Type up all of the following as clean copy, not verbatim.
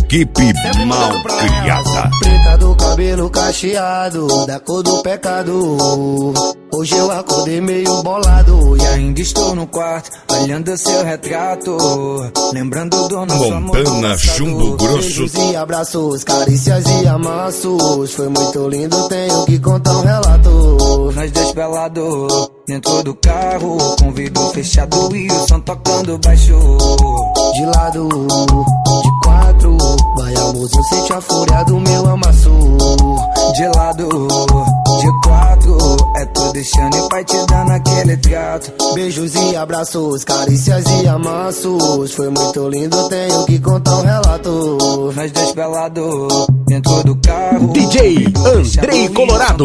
Equipe Malcriada. Preta do cabelo cacheado, da cor do pecado. Hoje eu acordei meio bolado e ainda estou no quarto, olhando seu retrato, lembrando do nosso amor Montana, Chumbo Grosso. Beijos e abraços, carícias e amassos. Foi muito lindo, tenho que contar um relato. Nós dois pelados, dentro do carro, com vidro fechado e o som tocando baixo. De lado, de quatro, vai amorzinho, sente a fúria do meu amasso. De lado, de quatro, é tu deixando e pai te dando aquele trato. Beijos e abraços, carícias e amassos. Foi muito lindo, tenho que contar um relato. Nós dois pelados, dentro do carro, DJ Andrei Colorado.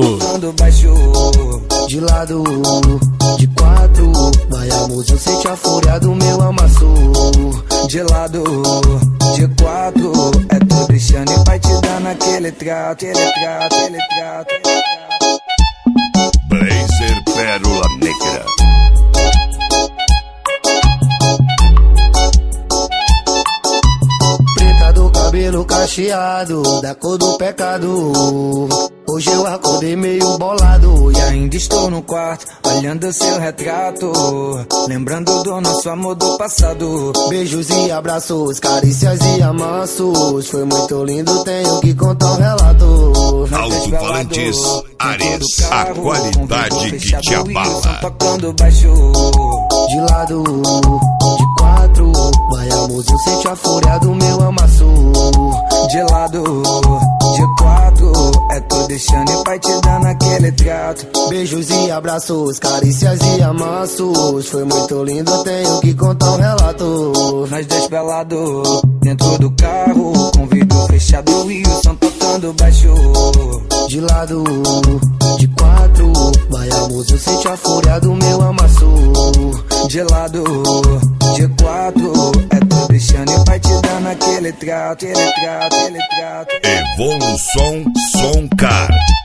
De lado, de quatro, vai amorzinho, sente a fúria do meu amasso. De lado, de quatro, é tu deixando e pai te dando aquele trato, aquele trato, aquele trato. Blazer Pérola Negra. Preta do cabelo cacheado, da cor do pecado. Hoje eu acordei meio bolado e ainda estou no quarto, olhando seu retrato, lembrando do nosso amor do passado. Beijos e abraços, carícias e amassos. Foi muito lindo, tenho que contar um relato. Alto-falantes Ares, a qualidade que te abala. Tocando baixo. De lado, de quatro, vai amorzinho, sente a fúria do meu amasso. De lado, de quatro, é tu deixando e pai te dando aquele trato. Beijos e abraços, carícias e amassos. Foi muito lindo, tenho que contar um relato. Nós dois pelados, dentro do carro, com vidro fechado e o som tocando baixo. De lado, de quatro, vai amorzinho, sente a fúria do meu amasso. De lado, de quatro, é tu deixando e pai te dando aquele trato, aquele trato, aquele trato. Evolução Soncar.